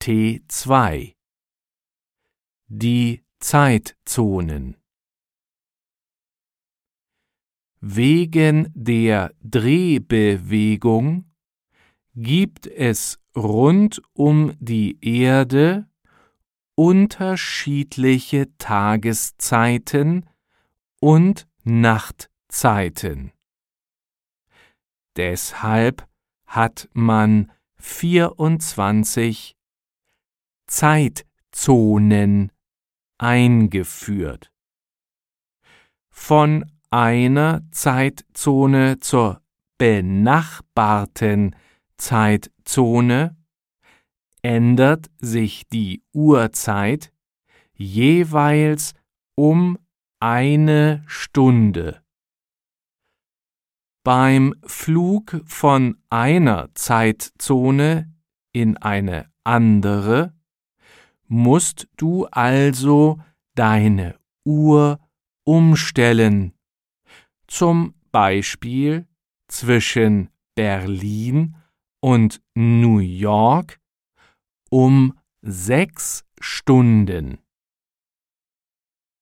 T2 Die Zeitzonen. Wegen der Drehbewegung gibt es rund um die Erde unterschiedliche Tageszeiten und Nachtzeiten. Deshalb hat man 24 Zeitzonen eingeführt. Von einer Zeitzone zur benachbarten Zeitzone ändert sich die Uhrzeit jeweils um 1 Stunde. Beim Flug von einer Zeitzone in eine andere musst du also deine Uhr umstellen, zum Beispiel zwischen Berlin und New York um 6 Stunden.